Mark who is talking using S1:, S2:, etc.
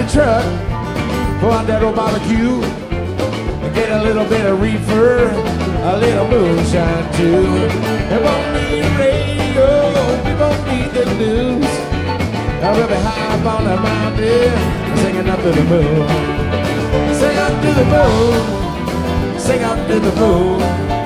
S1: the truck, pour out that old barbecue, and get a little bit of reefer, a little moonshine too. We won't need radio, we won't need the news. We'll be high up on the mountain, singing up to the moon. Sing up to the moon, sing up to the moon.